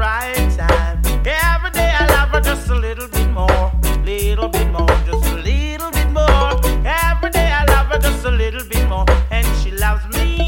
right time. Every day I love her just a little bit more, just a little bit more. Every day I love her just a little bit more, and she loves me